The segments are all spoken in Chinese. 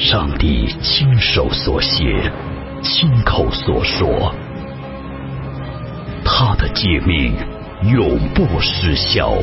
上帝亲手所写，亲口所说，他的诫命永不失效。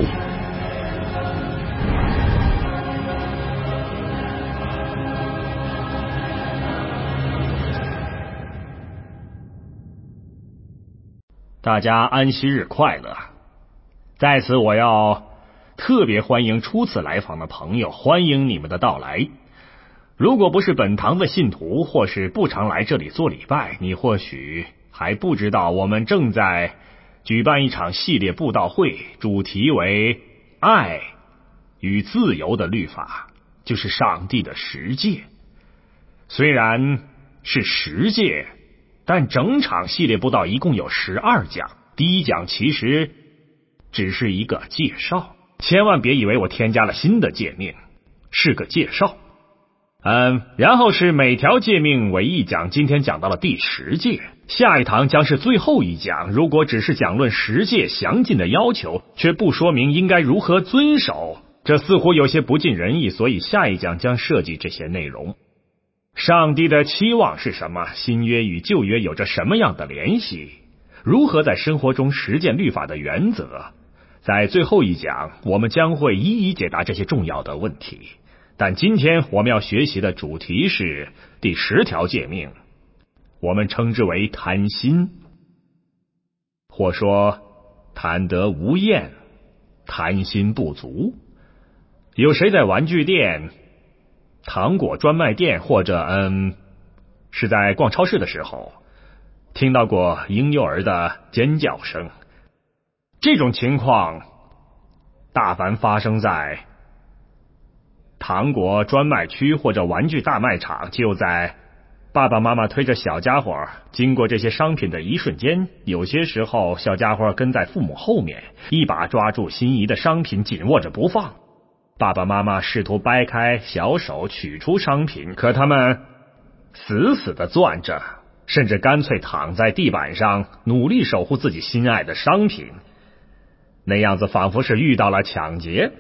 大家安息日快乐！在此我要特别欢迎初次来访的朋友，欢迎你们的到来。如果不是本堂的信徒，或是不常来这里做礼拜，你或许还不知道我们正在举办一场系列布道会，主题为爱与自由的律法，就是上帝的十诫。虽然是十诫，但整场系列布道一共有12讲，第一讲其实只是一个介绍，千万别以为我添加了新的诫命，是个介绍。然后是每条诫命为一讲，今天讲到了第10诫，下一堂将是最后一讲。如果只是讲论10诫详尽的要求，却不说明应该如何遵守，这似乎有些不尽人意，所以下一讲将涉及这些内容。上帝的期望是什么？新约与旧约有着什么样的联系？如何在生活中实践律法的原则？在最后一讲，我们将会一一解答这些重要的问题。但今天我们要学习的主题是第10条诫命，我们称之为贪心，或说贪得无厌，贪心不足。有谁在玩具店、糖果专卖店，或者是在逛超市的时候听到过婴幼儿的尖叫声？这种情况大凡发生在糖果专卖区或者玩具大卖场，就在爸爸妈妈推着小家伙经过这些商品的一瞬间，有些时候小家伙跟在父母后面，一把抓住心仪的商品，紧握着不放。爸爸妈妈试图掰开小手取出商品，可他们死死地攥着，甚至干脆躺在地板上努力守护自己心爱的商品，那样子仿佛是遇到了抢劫。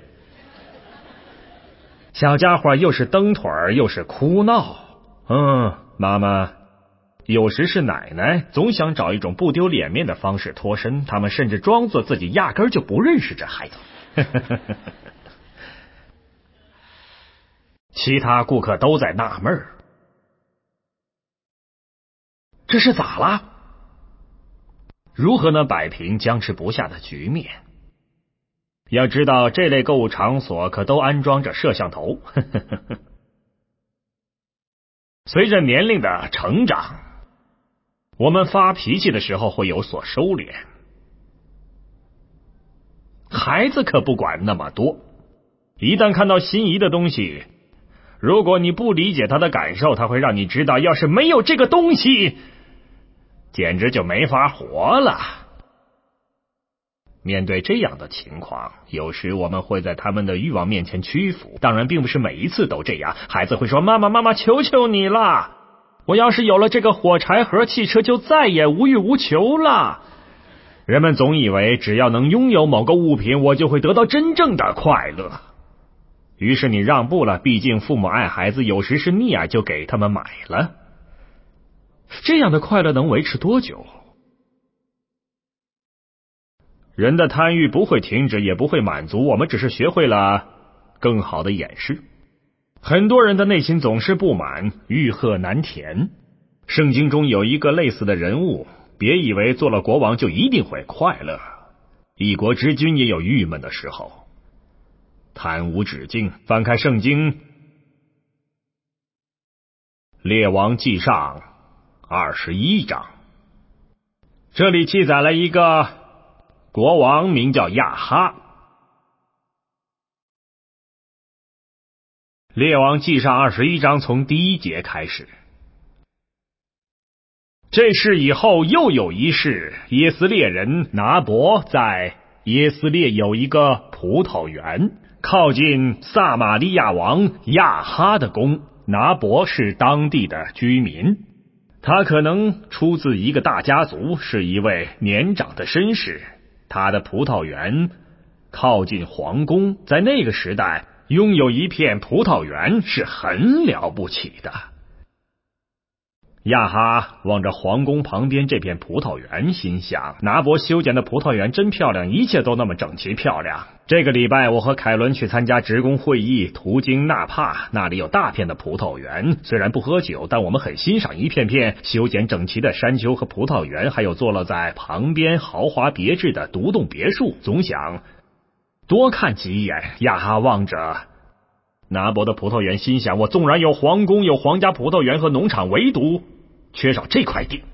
小家伙又是蹬腿又是哭闹，妈妈有时是奶奶，总想找一种不丢脸面的方式脱身，他们甚至装作自己压根就不认识这孩子。其他顾客都在纳闷，这是咋了？如何能摆平僵持不下的局面？要知道，这类购物场所可都安装着摄像头。随着年龄的成长，我们发脾气的时候会有所收敛。孩子可不管那么多，一旦看到心仪的东西，如果你不理解他的感受，他会让你知道，要是没有这个东西，简直就没法活了。面对这样的情况，有时我们会在他们的欲望面前屈服，当然并不是每一次都这样。孩子会说，妈妈求求你了，我要是有了这个火柴盒汽车，就再也无欲无求了。人们总以为只要能拥有某个物品，我就会得到真正的快乐。于是你让步了，毕竟父母爱孩子，有时是溺爱就给他们买了。这样的快乐能维持多久？人的贪欲不会停止，也不会满足，我们只是学会了更好的掩饰。很多人的内心总是不满，欲壑难填。圣经中有一个类似的人物，别以为做了国王就一定会快乐，一国之君也有郁闷的时候。贪无止境，翻开圣经列王纪上21章，这里记载了一个国王，名叫亚哈。列王纪上21章从第1节开始。这事以后又有一事，耶斯列人拿伯在耶斯列有一个葡萄园，靠近撒玛利亚王亚哈的宫。拿伯是当地的居民，他可能出自一个大家族，是一位年长的绅士。他的葡萄园靠近皇宫，在那个时代拥有一片葡萄园是很了不起的。亚哈望着皇宫旁边这片葡萄园，心想，拿伯修建的葡萄园真漂亮，一切都那么整齐漂亮。这个礼拜我和凯伦去参加职工会议，途经纳帕，那里有大片的葡萄园，虽然不喝酒，但我们很欣赏一片片修剪整齐的山丘和葡萄园，还有坐落在旁边豪华别致的独栋别墅，总想多看几眼。亚哈望着拿伯的葡萄园，心想，我纵然有皇宫，有皇家葡萄园和农场，唯独缺少这块地。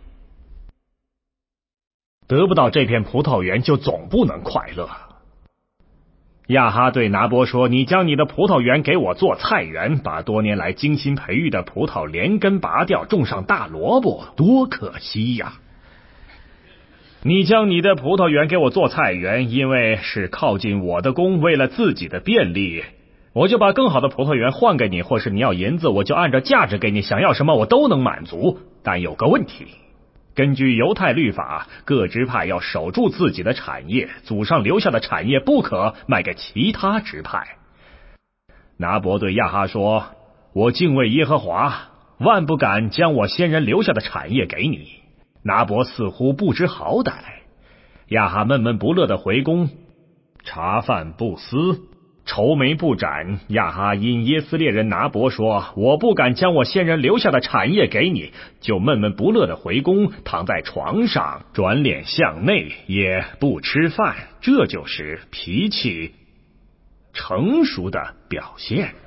得不到这片葡萄园，就总不能快乐。亚哈对拿伯说，你将你的葡萄园给我做菜园，把多年来精心培育的葡萄连根拔掉，种上大萝卜，多可惜呀！你将你的葡萄园给我做菜园，因为是靠近我的宫，为了自己的便利，我就把更好的葡萄园换给你，或是你要银子，我就按照价值给你，想要什么我都能满足。但有个问题，根据犹太律法，各支派要守住自己的产业，祖上留下的产业不可卖给其他支派。拿伯对亚哈说，我敬畏耶和华，万不敢将我先人留下的产业给你。拿伯似乎不知好歹。亚哈闷闷不乐地回宫，茶饭不思，愁眉不展。亚哈因耶斯列人拿伯说，我不敢将我先人留下的产业给你，就闷闷不乐地回宫，躺在床上，转脸向内，也不吃饭。这就是脾气成熟的表现。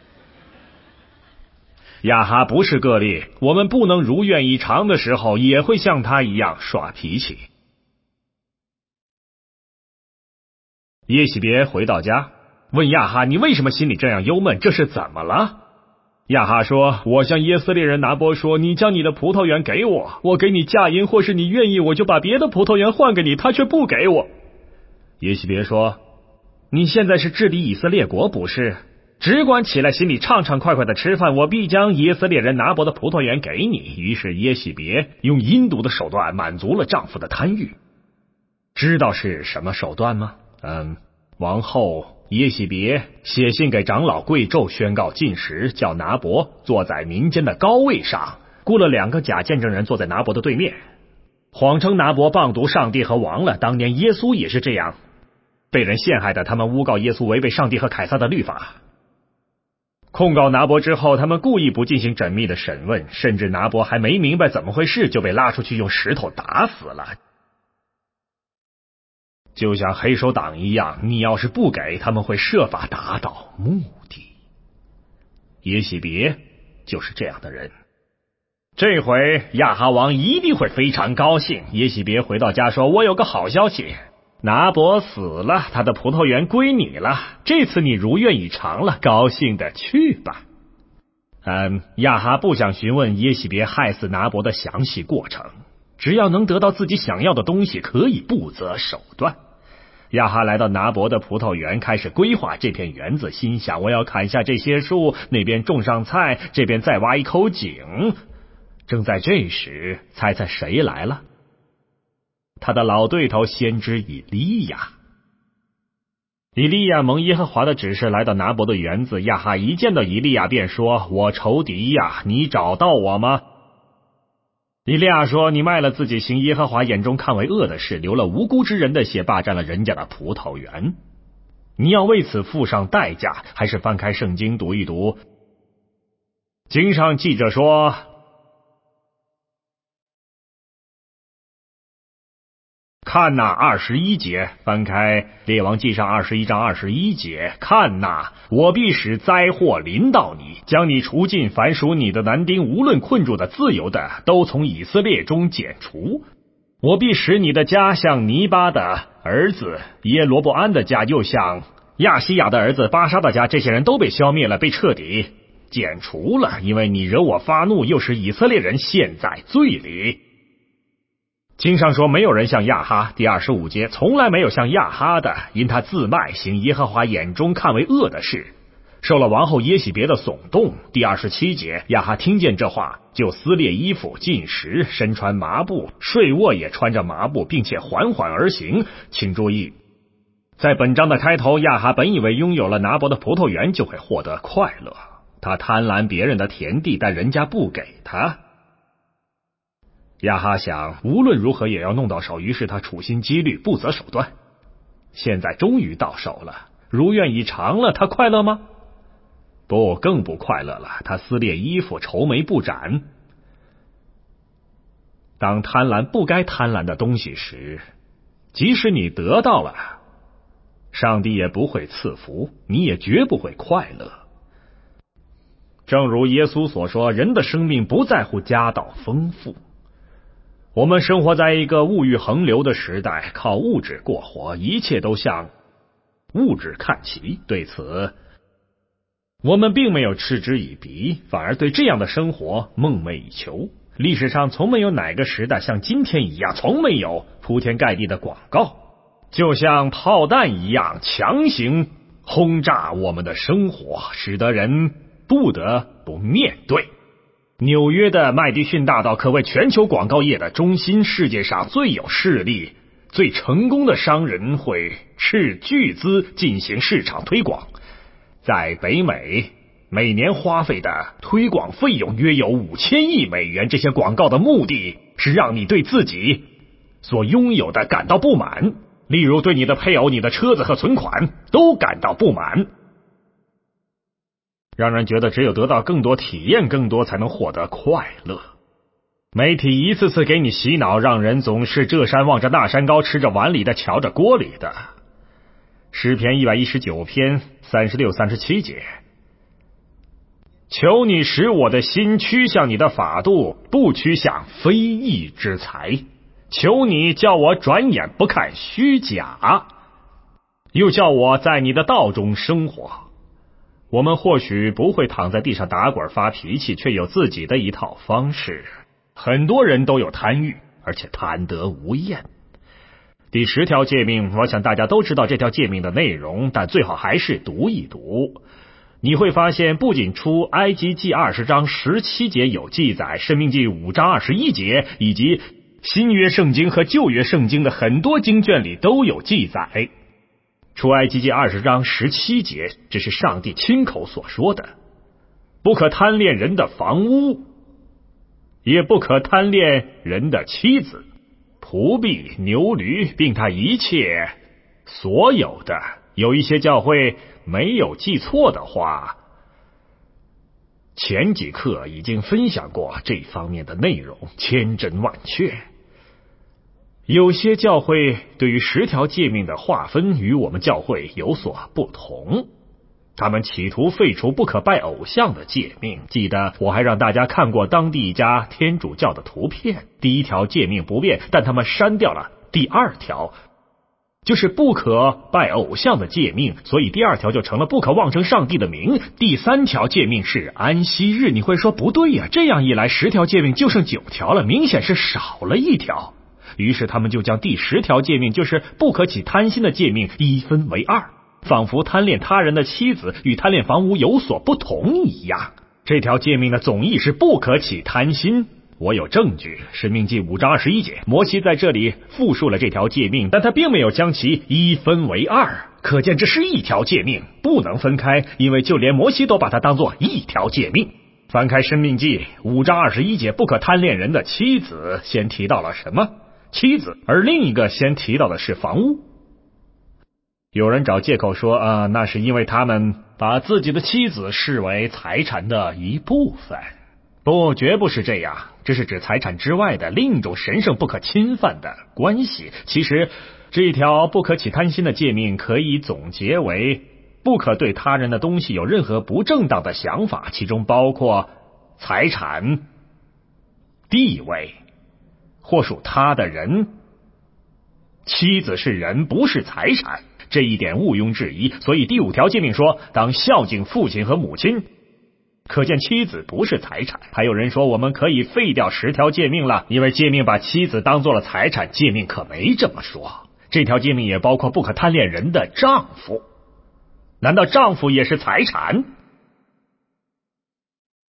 亚哈不是个例，我们不能如愿以偿的时候，也会像他一样耍脾气。耶洗别回到家，问亚哈，你为什么心里这样忧闷？这是怎么了？亚哈说，我向耶斯列人拿伯说，你将你的葡萄园给我，我给你价银，或是你愿意，我就把别的葡萄园换给你，他却不给我。耶洗别说，你现在是治理以色列国，不是？只管起来，心里畅畅快快的吃饭，我必将耶斯列人拿伯的葡萄园给你。于是耶洗别用阴毒的手段满足了丈夫的贪欲。知道是什么手段吗？王后耶洗别写信给长老贵胄，宣告禁食，叫拿伯坐在民间的高位上，雇了2个假见证人坐在拿伯的对面，谎称拿伯谤读上帝和王了。当年耶稣也是这样被人陷害的，他们诬告耶稣违背上帝和凯撒的律法。控告拿伯之后，他们故意不进行缜密的审问，甚至拿伯还没明白怎么回事，就被拉出去用石头打死了。就像黑手党一样，你要是不给，他们会设法达到目的。耶洗别就是这样的人。这回亚哈王一定会非常高兴。耶洗别回到家说，我有个好消息，拿伯死了，他的葡萄园归你了，这次你如愿以偿了，高兴的去吧。亚哈不想询问耶洗别害死拿伯的详细过程，只要能得到自己想要的东西，可以不择手段。亚哈来到拿伯的葡萄园，开始规划这片园子，心想，我要砍下这些树，那边种上菜，这边再挖一口井。正在这时，猜猜谁来了？他的老对头先知以利亚。以利亚蒙耶和华的指示来到拿伯的园子，亚哈一见到以利亚便说，我仇敌呀，你找到我吗？以利亚说，你卖了自己行耶和华眼中看为恶的事，流了无辜之人的血，霸占了人家的葡萄园，你要为此付上代价，还是翻开圣经读一读。经上记着说，看哪21节，翻开列王记上21章21节，看哪，我必使灾祸临到你，将你除尽，凡属你的男丁，无论困住的自由的，都从以色列中剪除。我必使你的家像尼巴的儿子耶罗伯安的家，又像亚西亚的儿子巴沙的家，这些人都被消灭了，被彻底剪除了，因为你惹我发怒，又使以色列人陷在罪里。经上说，没有人像亚哈，第25节，从来没有像亚哈的，因他自卖，行耶和华眼中看为恶的事，受了王后耶洗别的耸动。第27节，亚哈听见这话，就撕裂衣服，进食，身穿麻布，睡卧也穿着麻布，并且缓缓而行。请注意， 在本章的开头，亚哈本以为拥有了拿伯的葡萄园就会获得快乐，他贪婪别人的田地，但人家不给他。亚哈想，无论如何也要弄到手，于是他处心积虑，不择手段。现在终于到手了，如愿以偿了，他快乐吗？不，更不快乐了，他撕裂衣服，愁眉不展。当贪婪不该贪婪的东西时，即使你得到了，上帝也不会赐福，你也绝不会快乐。正如耶稣所说，人的生命不在乎家道丰富。我们生活在一个物欲横流的时代，靠物质过活，一切都向物质看齐。对此，我们并没有嗤之以鼻，反而对这样的生活梦寐以求。历史上从没有哪个时代像今天一样，从没有铺天盖地的广告，就像炮弹一样强行轰炸我们的生活，使得人不得不面对。纽约的麦迪逊大道可谓全球广告业的中心，世界上最有势力、最成功的商人会斥巨资进行市场推广。在北美，每年花费的推广费用约有5000亿美元，这些广告的目的是让你对自己所拥有的感到不满，例如对你的配偶、你的车子和存款都感到不满，让人觉得只有得到更多、体验更多才能获得快乐。媒体一次次给你洗脑，让人总是这山望着那山高，吃着碗里的瞧着锅里的。诗篇119篇36、37节，求你使我的心趋向你的法度，不趋向非义之财。求你叫我转眼不看虚假，又叫我在你的道中生活。我们或许不会躺在地上打滚发脾气，却有自己的一套方式。很多人都有贪欲，而且贪得无厌。第10条诫命，我想大家都知道这条诫命的内容，但最好还是读一读。你会发现，不仅出埃及记20章17节有记载，申命记5章21节，以及新约圣经和旧约圣经的很多经卷里都有记载。出埃及记20章17节，这是上帝亲口所说的，不可贪恋人的房屋，也不可贪恋人的妻子、仆婢、牛驴，并他一切所有的。有一些教会没有记错的话，前几课已经分享过这方面的内容，千真万确。有些教会对于10条诫命的划分与我们教会有所不同，他们企图废除不可拜偶像的诫命。记得我还让大家看过当地一家天主教的图片，第1条诫命不变，但他们删掉了第2条，就是不可拜偶像的诫命，所以第2条就成了不可妄称上帝的名。第3条诫命是安息日。你会说不对呀，这样一来10条诫命就剩9条了，明显是少了1条。于是他们就将第10条诫命，就是不可起贪心的诫命一分为2，仿佛贪恋他人的妻子与贪恋房屋有所不同一样。这条诫命的总意是不可起贪心。我有证据，申命记5章21节，摩西在这里复述了这条诫命，但他并没有将其一分为2，可见这是1条诫命，不能分开，因为就连摩西都把它当作1条诫命。翻开申命记5章21节，不可贪恋人的妻子，先提到了什么？妻子，而另一个先提到的是房屋。有人找借口说那是因为他们把自己的妻子视为财产的一部分。不，绝不是这样，这是指财产之外的另一种神圣不可侵犯的关系。其实这一条不可起贪心的诫命可以总结为不可对他人的东西有任何不正当的想法，其中包括财产、地位或属他的人。妻子是人，不是财产，这一点毋庸置疑。所以第5条诫命说当孝敬父亲和母亲，可见妻子不是财产。还有人说我们可以废掉10条诫命了，因为诫命把妻子当作了财产，诫命可没这么说。这条诫命也包括不可贪恋人的丈夫，难道丈夫也是财产？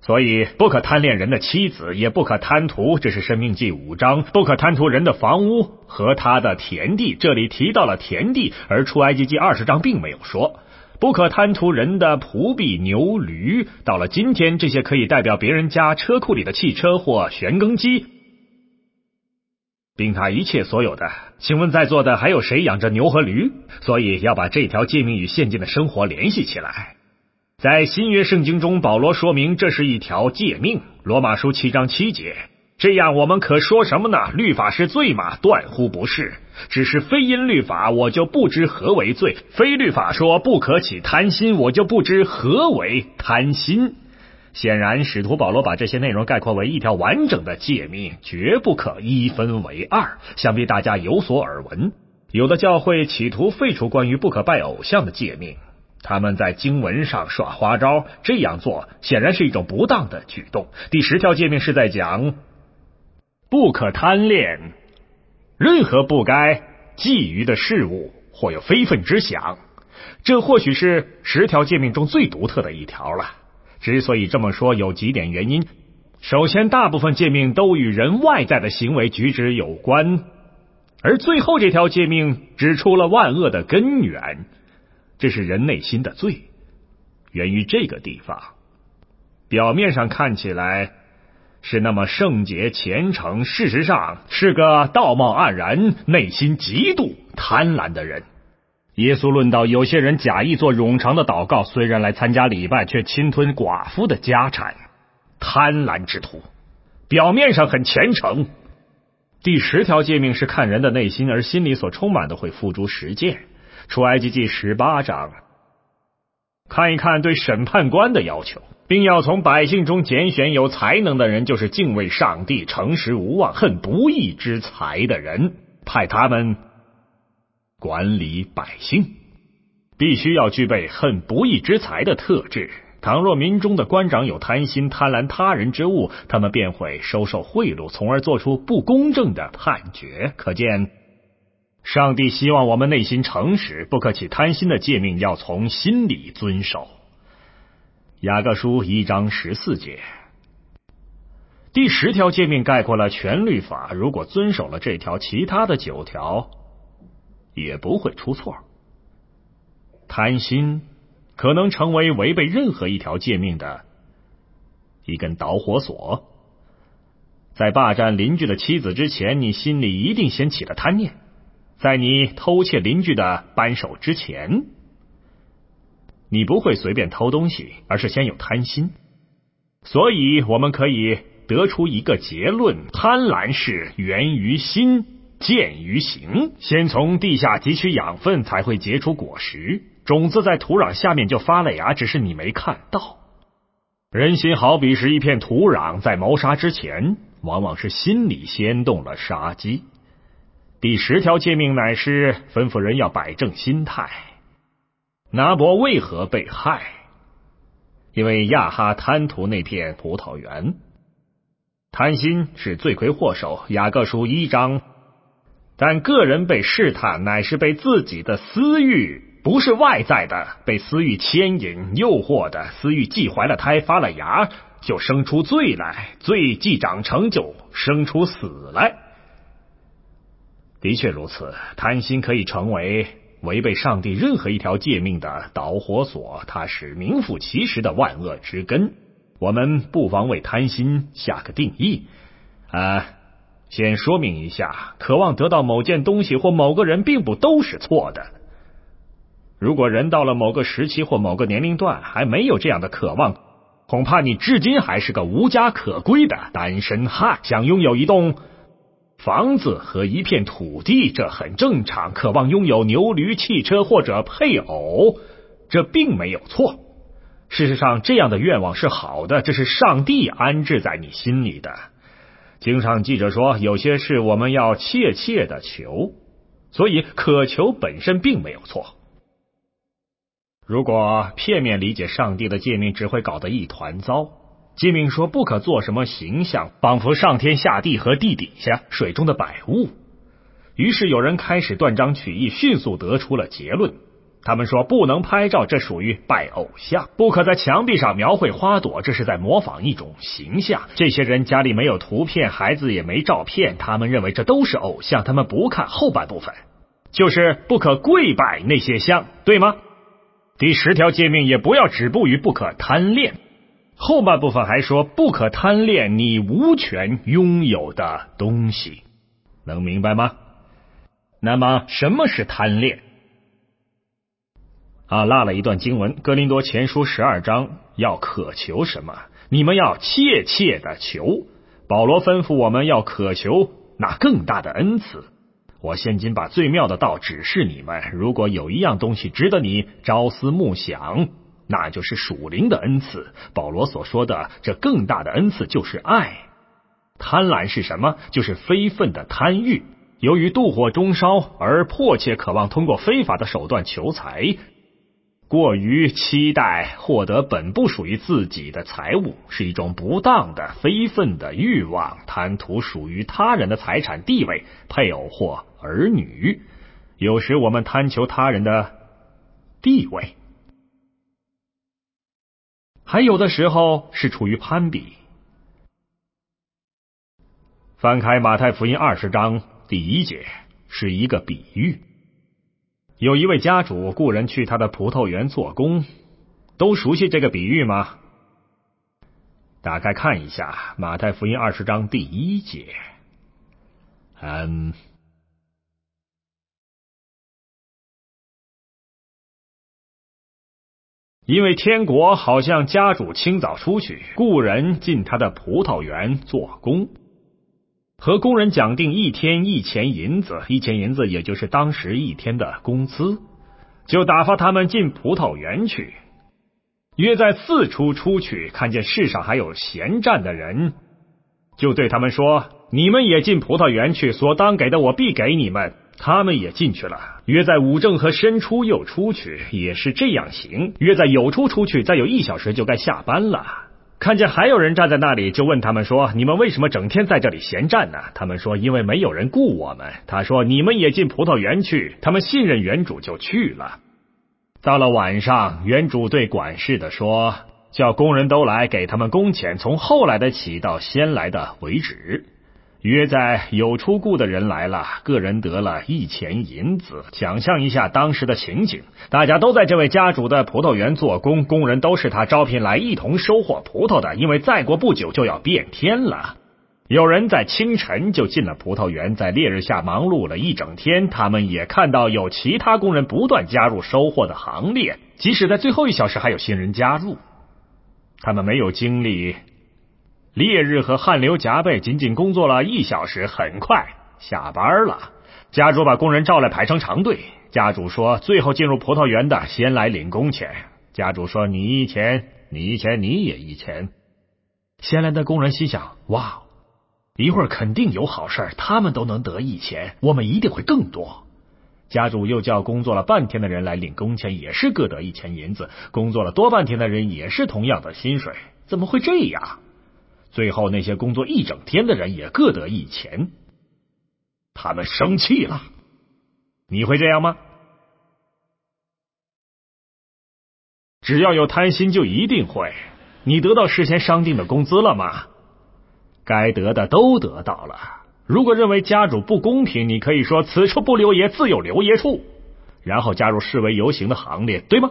所以不可贪恋人的妻子，也不可贪图，这是申命记5章，不可贪图人的房屋和他的田地，这里提到了田地，而出埃及记20章并没有说。不可贪图人的仆婢牛驴，到了今天，这些可以代表别人家车库里的汽车或旋耕机，并他一切所有的。请问在座的还有谁养着牛和驴？所以要把这条诫命与现今的生活联系起来。在新约圣经中，保罗说明这是一条诫命，罗马书7章7节。这样我们可说什么呢？律法是罪吗？断乎不是。只是非因律法，我就不知何为罪；非律法说不可起贪心，我就不知何为贪心。显然，使徒保罗把这些内容概括为一条完整的诫命，绝不可一分为二。想必大家有所耳闻，有的教会企图废除关于不可拜偶像的诫命，他们在经文上耍花招，这样做显然是一种不当的举动。第10条诫命是在讲不可贪恋任何不该觊觎的事物，或有非分之想。这或许是10条诫命中最独特的一条了。之所以这么说，有几点原因。首先，大部分诫命都与人外在的行为举止有关，而最后这条诫命指出了万恶的根源，这是人内心的罪，源于这个地方。表面上看起来是那么圣洁虔诚，事实上是个道貌岸然、内心极度贪婪的人。耶稣论到有些人假意做冗长的祷告，虽然来参加礼拜，却侵吞寡妇的家产，贪婪之徒，表面上很虔诚。第10条诫命是看人的内心，而心里所充满的会付诸实践。出埃及记18章，看一看对审判官的要求，并要从百姓中拣选有才能的人，就是敬畏上帝、诚实无妄、恨不义之财的人，派他们管理百姓。必须要具备恨不义之财的特质。倘若民中的官长有贪心，贪婪他人之物，他们便会收受贿赂，从而做出不公正的判决。可见上帝希望我们内心诚实，不可起贪心的诫命要从心里遵守。雅各书1章14节。第10条诫命概括了全律法，如果遵守了这条，其他的9条也不会出错。贪心可能成为违背任何一条诫命的一根导火索。在霸占邻居的妻子之前，你心里一定先起了贪念；在你偷窃邻居的扳手之前，你不会随便偷东西，而是先有贪心。所以我们可以得出一个结论：贪婪是源于心，见于行。先从地下汲取养分，才会结出果实。种子在土壤下面就发了芽，只是你没看到。人心好比是一片土壤，在谋杀之前，往往是心里先动了杀机。第10条诫命乃是吩咐人要摆正心态。拿伯为何被害？因为亚哈贪图那片葡萄园。贪心是罪魁祸首，雅各书1章。但个人被试探，乃是被自己的私欲，不是外在的，被私欲牵引诱惑的。私欲既怀了胎，发了芽，就生出罪来；罪既长成，就生出死来。的确如此，贪心可以成为违背上帝任何一条诫命的导火索，它是名副其实的万恶之根。我们不妨为贪心下个定义。先说明一下，渴望得到某件东西或某个人并不都是错的。如果人到了某个时期或某个年龄段还没有这样的渴望，恐怕你至今还是个无家可归的单身汉。想拥有一栋房子和一片土地，这很正常；渴望拥有牛驴、汽车或者配偶，这并没有错。事实上，这样的愿望是好的，这是上帝安置在你心里的。经上记着说，有些事我们要切切的求，所以渴求本身并没有错。如果片面理解上帝的诫命，只会搞得一团糟。诫命说不可做什么形象，仿佛上天下地和地底下水中的百物。于是有人开始断章取义，迅速得出了结论： 他们说不能拍照，这属于拜偶像；不可在墙壁上描绘花朵，这是在模仿一种形象。这些人家里没有图片，孩子也没照片，他们认为这都是偶像，他们不看后半部分，就是不可跪拜那些像，对吗？第10条诫命也不要止步于不可贪恋，后半部分还说不可贪恋你无权拥有的东西，能明白吗？那么什么是贪恋？落了一段经文，哥林多前书12章，要渴求什么？你们要切切的求。保罗吩咐我们要渴求那更大的恩赐。我现今把最妙的道指示你们，如果有一样东西值得你朝思暮想，那就是属灵的恩赐。保罗所说的这更大的恩赐就是爱。贪婪是什么？就是非分的贪欲，由于妒火中烧而迫切渴望通过非法的手段求财，过于期待获得本不属于自己的财物，是一种不当的非分的欲望，贪图属于他人的财产、地位、配偶或儿女。有时我们贪求他人的地位，还有的时候是出于攀比。翻开马太福音20章第1节，是一个比喻。有一位家主雇人去他的葡萄园做工，都熟悉这个比喻吗？打开看一下马太福音20章第1节。因为天国好像家主清早出去，雇人进他的葡萄园做工，和工人讲定1天1钱银子，1钱银子也就是当时1天的工资，就打发他们进葡萄园去。约在4出出去，看见世上还有闲站的人，就对他们说：你们也进葡萄园去，所当给的我必给你们。他们也进去了。约在午正和申出又出去，也是这样行。约在酉初出去，再有1小时就该下班了。看见还有人站在那里，就问他们说：你们为什么整天在这里闲站呢？他们说：因为没有人雇我们。他说：你们也进葡萄园去。他们信任园主，就去了。到了晚上，园主对管事的说：叫工人都来，给他们工钱，从后来的起到先来的为止。约在有出雇的人来了，个人得了1钱银子。想象一下当时的情景，大家都在这位家主的葡萄园做工，工人都是他招聘来一同收获葡萄的，因为再过不久就要变天了。有人在清晨就进了葡萄园，在烈日下忙碌了一整天。他们也看到有其他工人不断加入收获的行列，即使在最后1小时还有新人加入。他们没有经历烈日和汗流浃背，仅仅工作了1小时，很快下班了。家主把工人召来，排成长队。家主说：最后进入葡萄园的先来领工钱。家主说：你1钱，你1钱，你也1钱。先来的工人心想：哇，一会儿肯定有好事，他们都能得1钱，我们一定会更多。家主又叫工作了半天的人来领工钱，也是各得1钱银子。工作了多半天的人也是同样的薪水，怎么会这样？最后那些工作1整天的人也各得1钱。他们生气了。你会这样吗？只要有贪心就一定会。你得到事先商定的工资了吗？该得的都得到了。如果认为家主不公平，你可以说：此处不留爷，自有留爷处，然后加入示威游行的行列，对吗？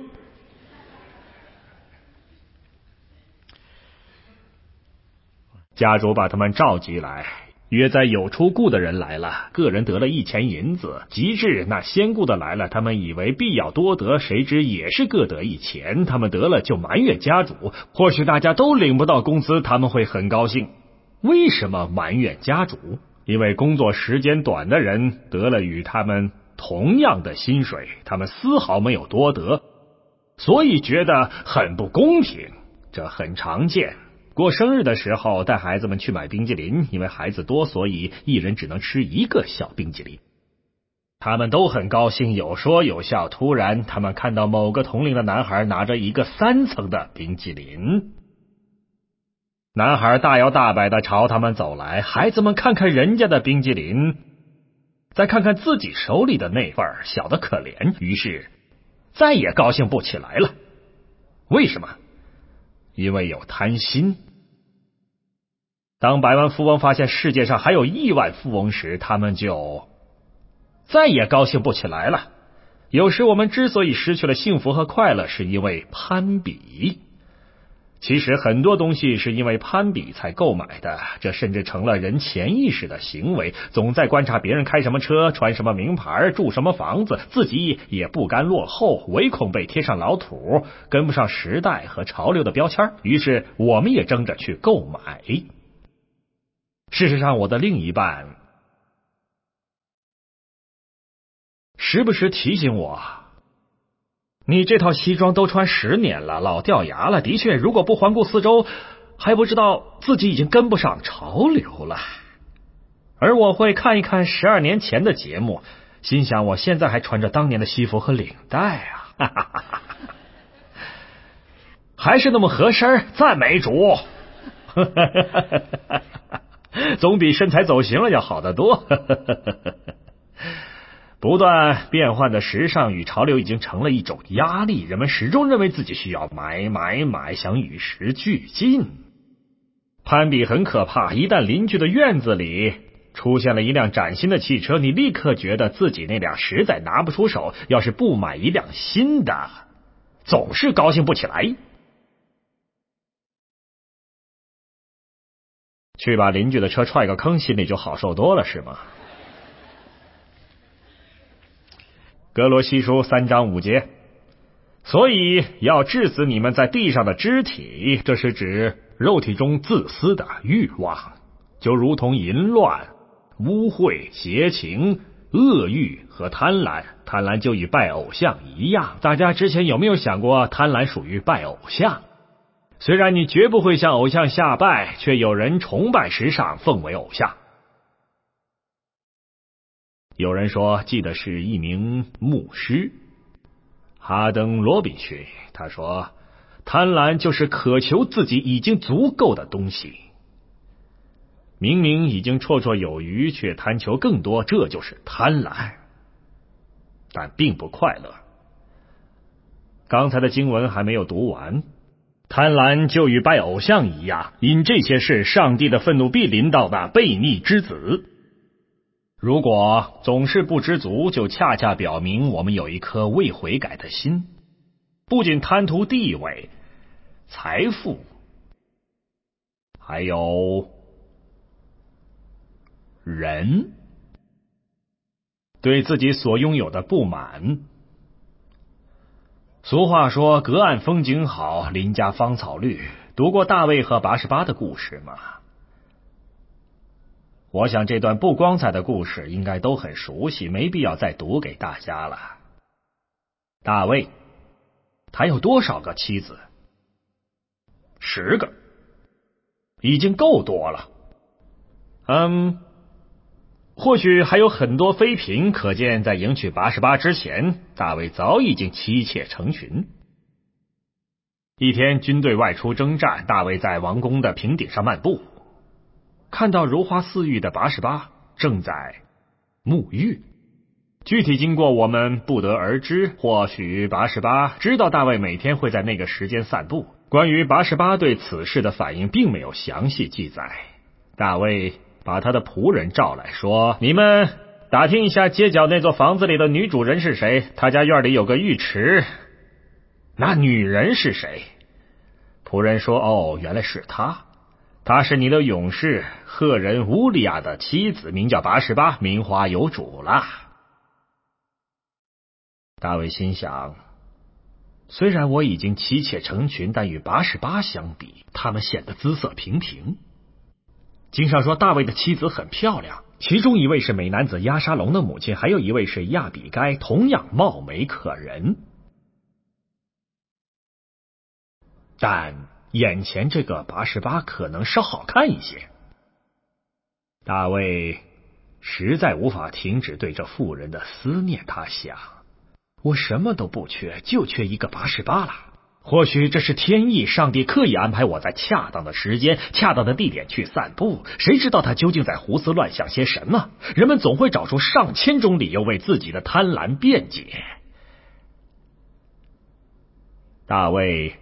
家主把他们召集来，约在有出雇的人来了，个人得了1钱银子。及至那先雇的来了，他们以为必要多得，谁知也是各得1钱。他们得了就埋怨家主，或许大家都领不到工资，他们会很高兴。为什么埋怨家主？因为工作时间短的人得了与他们同样的薪水，他们丝毫没有多得，所以觉得很不公平。这很常见。过生日的时候带孩子们去买冰激凌，因为孩子多，所以一人只能吃1个小冰激凌。他们都很高兴，有说有笑。突然他们看到某个同龄的男孩拿着一个3层的冰激凌，男孩大摇大摆地朝他们走来。孩子们看看人家的冰激凌，再看看自己手里的那份，小得可怜，于是再也高兴不起来了。为什么？因为有贪心。当百万富翁发现世界上还有亿万富翁时，他们就再也高兴不起来了。有时我们之所以失去了幸福和快乐，是因为攀比。其实很多东西是因为攀比才购买的，这甚至成了人潜意识的行为，总在观察别人开什么车，穿什么名牌，住什么房子，自己也不甘落后，唯恐被贴上老土，跟不上时代和潮流的标签，于是我们也争着去购买。事实上，我的另一半时不时提醒我，你这套西装都穿10年了，老掉牙了，的确，如果不环顾四周，还不知道自己已经跟不上潮流了。而我会看一看12年前的节目，心想我现在还穿着当年的西服和领带啊，还是那么合身，赞美主。总比身材走形了要好得多。不断变换的时尚与潮流已经成了一种压力，人们始终认为自己需要买，想与时俱进。攀比很可怕，一旦邻居的院子里出现了一辆崭新的汽车，你立刻觉得自己那辆实在拿不出手，要是不买一辆新的，总是高兴不起来。去把邻居的车踹个坑，心里就好受多了，是吗？哥罗西书3章5节，所以要治死你们在地上的肢体，这是指肉体中自私的欲望，就如同淫乱、污秽、邪情、恶欲和贪婪。贪婪就与拜偶像一样。大家之前有没有想过，贪婪属于拜偶像？虽然你绝不会向偶像下拜，却有人崇拜时尚，奉为偶像。有人说，记得是一名牧师哈登·罗宾逊，他说，贪婪就是渴求自己已经足够的东西。明明已经绰绰有余，却贪求更多，这就是贪婪，但并不快乐。刚才的经文还没有读完，贪婪就与拜偶像一样，因这些事，上帝的愤怒必临到那悖逆之子。如果总是不知足，就恰恰表明我们有一颗未悔改的心，不仅贪图地位、财富，还有人，对自己所拥有的不满。俗话说，隔岸风景好，邻家芳草绿。读过大卫和拔示巴的故事吗？我想这段不光彩的故事应该都很熟悉，没必要再读给大家了。大卫，他有多少个妻子？10个，已经够多了。或许还有很多妃嫔，可见在迎娶拔示巴之前，大卫早已经妻妾成群。一天，军队外出征战，大卫在王宫的平顶上漫步，看到如花似玉的拔示巴正在沐浴。具体经过我们不得而知，或许拔示巴知道大卫每天会在那个时间散步。关于拔示巴对此事的反应并没有详细记载。大卫把他的仆人召来说，你们打听一下街角那座房子里的女主人是谁，她家院里有个浴池，那女人是谁？仆人说，哦，原来是她，她是你的勇士赫人乌利亚的妻子，名叫拔示巴，名花有主了。大卫心想，虽然我已经妻妾成群，但与拔示巴相比，他们显得姿色平平。经上说大卫的妻子很漂亮，其中一位是美男子押沙龙的母亲，还有一位是亚比该，同样貌美可人。但眼前这个拔示巴可能稍好看一些。大卫实在无法停止对这妇人的思念，他想，我什么都不缺，就缺一个拔示巴了。或许这是天意，上帝刻意安排我在恰当的时间、恰当的地点去散步，谁知道他究竟在胡思乱想些什么？人们总会找出上千种理由为自己的贪婪辩解。 大卫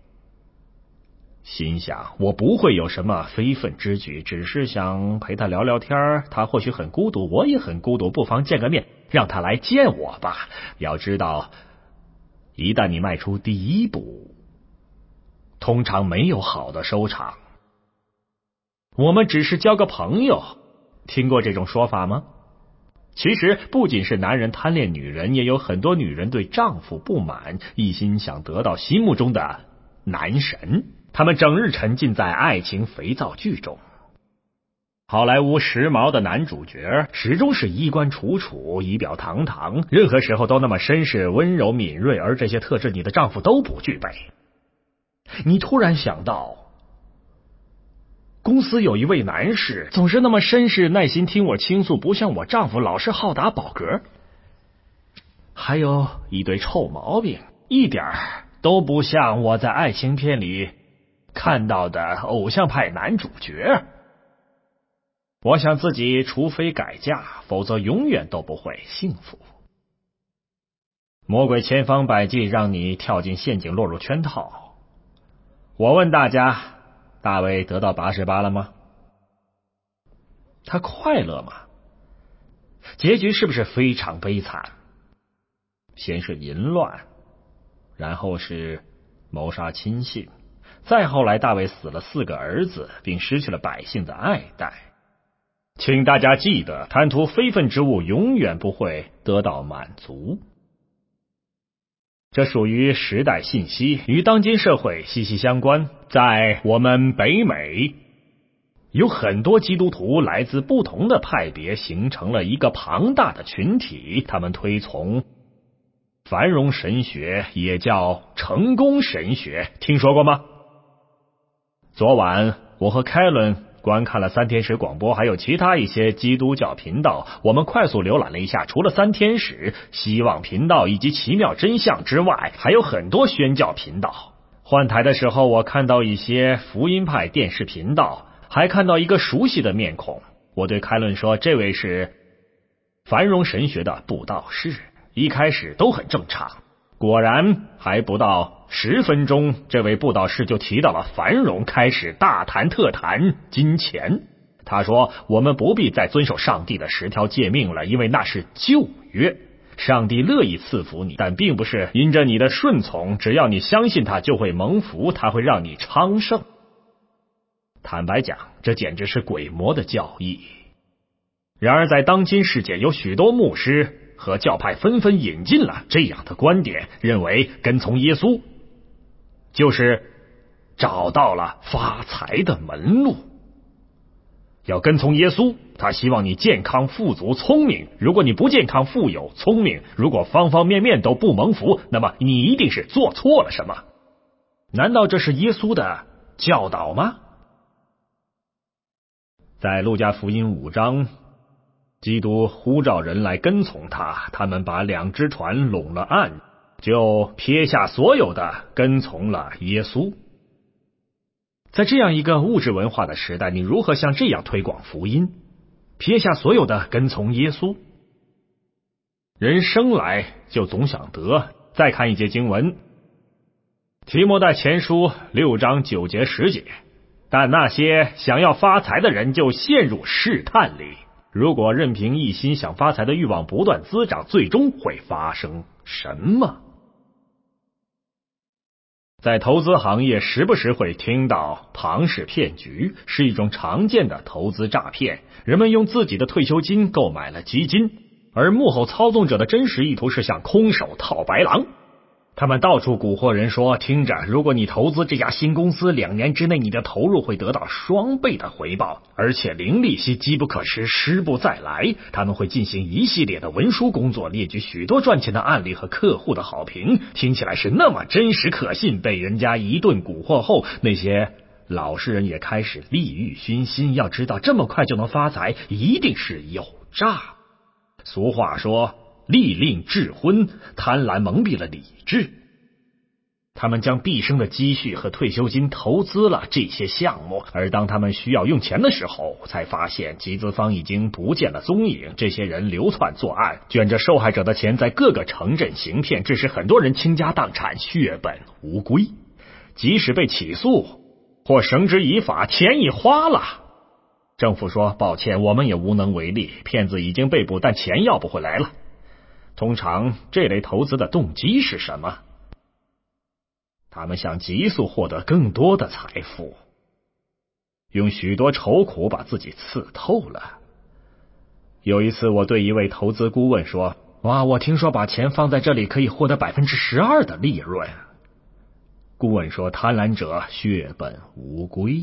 心想，我不会有什么非分之举，只是想陪他聊聊天，他或许很孤独，我也很孤独，不妨见个面，让他来见我吧。要知道，一旦你迈出第一步，通常没有好的收场。我们只是交个朋友，听过这种说法吗？其实不仅是男人贪恋女人，也有很多女人对丈夫不满，一心想得到心目中的男神，他们整日沉浸在爱情肥皂剧中。好莱坞时髦的男主角始终是衣冠楚楚，仪表堂堂，任何时候都那么绅士、温柔、敏锐，而这些特质你的丈夫都不具备。你突然想到，公司有一位男士总是那么绅士，耐心听我倾诉，不像我丈夫老是好打饱嗝，还有一堆臭毛病，一点都不像我在爱情片里看到的偶像派男主角。我想自己除非改嫁，否则永远都不会幸福。魔鬼千方百计让你跳进陷阱，落入圈套。我问大家，大卫得到88了吗？他快乐吗？结局是不是非常悲惨？先是淫乱，然后是谋杀亲信，再后来大卫死了4个儿子，并失去了百姓的爱戴。请大家记得，贪图非分之物永远不会得到满足。这属于时代信息，与当今社会息息相关。在我们北美，有很多基督徒来自不同的派别，形成了一个庞大的群体，他们推从繁荣神学，也叫成功神学，听说过吗？昨晚我和凯伦观看了3天使广播，还有其他一些基督教频道。我们快速浏览了一下，除了3天使、希望频道以及奇妙真相之外，还有很多宣教频道。换台的时候，我看到一些福音派电视频道，还看到一个熟悉的面孔。我对凯伦说，这位是繁荣神学的布道士。一开始都很正常，果然还不到10分钟，这位布道士就提到了繁荣，开始大谈特谈金钱。他说，我们不必再遵守上帝的10条诫命了，因为那是旧约。上帝乐意赐福你，但并不是因着你的顺从，只要你相信他就会蒙福，他会让你昌盛。坦白讲，这简直是鬼魔的教义。然而在当今世界，有许多牧师和教派纷纷引进了这样的观点，认为跟从耶稣就是找到了发财的门路。要跟从耶稣，他希望你健康、富足、聪明。如果你不健康、富有、聪明，如果方方面面都不蒙福，那么你一定是做错了什么。难道这是耶稣的教导吗？在路加福音5章，基督呼召人来跟从他，他们把2只船拢了岸，就撇下所有的跟从了耶稣。在这样一个物质文化的时代，你如何像这样推广福音？撇下所有的跟从耶稣。人生来就总想得。再看一节经文，提摩太前书6章9节10节，但那些想要发财的人就陷入试探里，如果任凭一心想发财的欲望不断滋长，最终会发生什么？在投资行业时不时会听到庞氏骗局，是一种常见的投资诈骗。人们用自己的退休金购买了基金，而幕后操纵者的真实意图是向空手套白狼。他们到处蛊惑人说，听着，如果你投资这家新公司，2年之内你的投入会得到双倍的回报，而且零利息，机不可失，失不再来。他们会进行一系列的文书工作，列举许多赚钱的案例和客户的好评，听起来是那么真实可信。被人家一顿蛊惑后，那些老实人也开始利欲熏心。要知道，这么快就能发财，一定是有诈。俗话说，利令智昏，贪婪蒙蔽了理智。 他们将毕生的积蓄和退休金投资了这些项目，而当他们需要用钱的时候，才发现集资方已经不见了踪影。这些人流窜作案，卷着受害者的钱在各个城镇行骗，致使很多人倾家荡产，血本无归。即使被起诉或绳之以法，钱已花了。政府说抱歉，我们也无能为力，骗子已经被捕，但钱要不回来了。通常这类投资的动机是什么？他们想急速获得更多的财富，用许多愁苦把自己刺透了。有一次我对一位投资顾问说，我听说把钱放在这里可以获得12%的利润。顾问说，贪婪者血本无归。